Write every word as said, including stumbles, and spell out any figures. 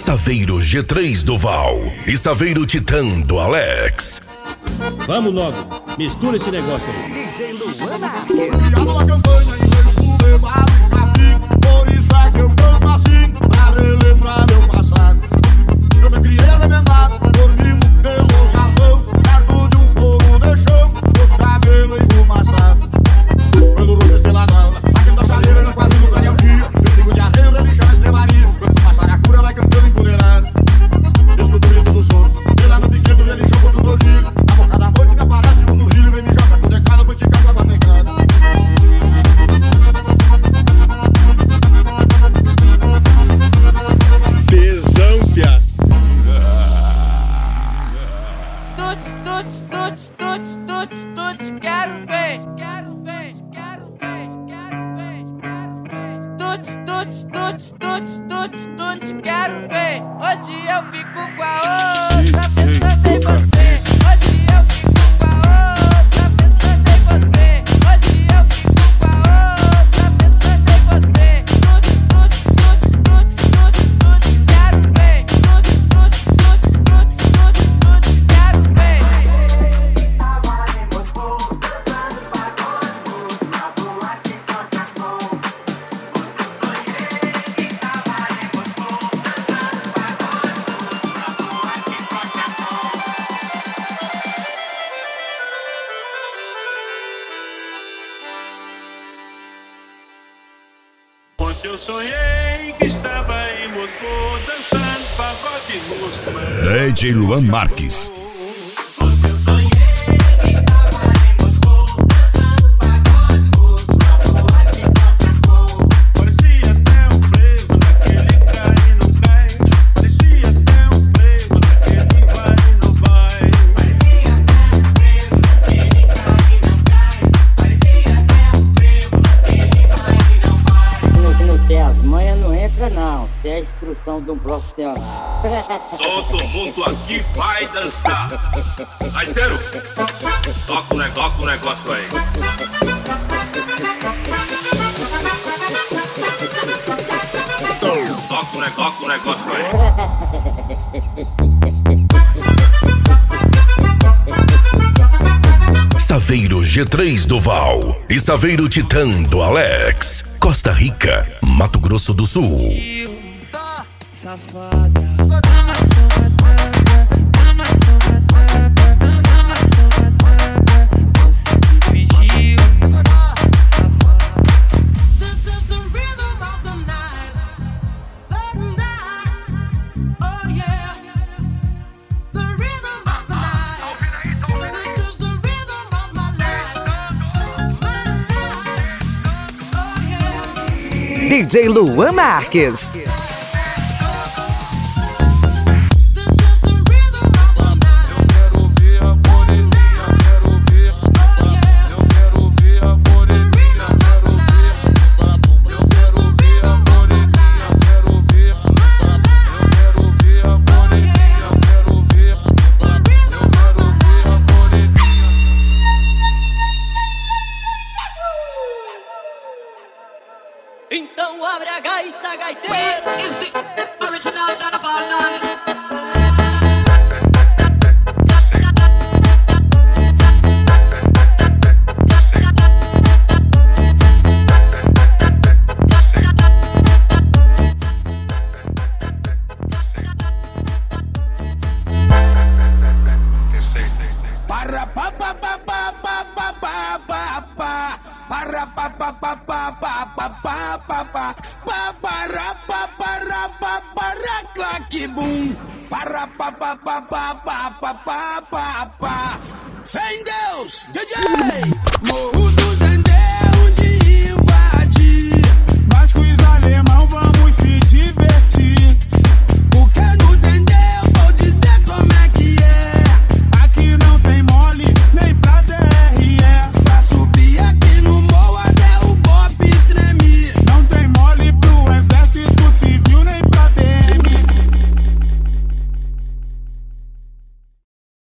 Saveiro G três do Val e Saveiro Titã do Alex. Vamos logo, mistura esse negócio aí. D J Luana. Criado na campanha em vez do levado capim. Por isso é que eu canto assim, pra relembrar meu passado. Eu me criei arrebentado, dormindo pelos galão, perto de um fogo de chão, os cabelos enfumaçados. Quando o rubro peladão, batendo a chaleira, já quase no clareio dia. Perigo de areia, religião, estrebaria. Quando passar a cura, vai cantando empoleirado. Escuto o grito do sono, pela no piquete, religião contra o todilho. Na boca da noite me aparece um zurrilho, vem me joga com decada, vou te cagar com a bancada. Tesão, pia. Tuts, tuts, tuts, tuts, tuts, tuts, quero ver, quero ver, quero ver, quero ver, quero ver. Tuts, tuts, tuts, tuts, tuts, tuts, quero ver. Hoje eu fico com a outra, pensando em você. Hoje eu fico com a outra, pensando em você. Hoje eu fico com a outra, pensando em você. Tuts, tuts, tuts, tuts, tuts, tuts, quero ver. Tuts, tuts, tuts, tuts, tuts, tuts, quero ver. Ontem eu sonhei que estava em Moscou dançando pagode russo. D J Luan Marques. Ontem eu sonhei que estava em Moscou dançando pagode russo. Na boate Moscou. Parecia até um frevo daquele cai e não cai. Parecia até um frevo daquele vai e não vai. Parecia até um frevo daquele cai e não cai. Parecia até um frevo daquele vai e não vai. No, no tem as manhas não entra não, tem a instrução de um profissional. Todo mundo aqui vai dançar. Aiteiro, toca o negócio, toca o negócio aí. Toca o negócio, o negócio aí. Saveiro G três do Val e Saveiro Titã do Alex. Costa Rica, Mato Grosso do Sul. Safada. Você que pediu, safada. This is the rhythm of the night, the night. Oh yeah, the rhythm of the night. This is the rhythm of my life, my life. Oh yeah. D J Luan Marques. Então abre a gaita, gaiteiro. Para pa pa pa pa pa pa pa pa pa para pa pa pa pa pa pa pa pa pa pa para pa para pa para claque bum para pa pa pa pa pa pa pa pa pa fé em Deus D J Morro do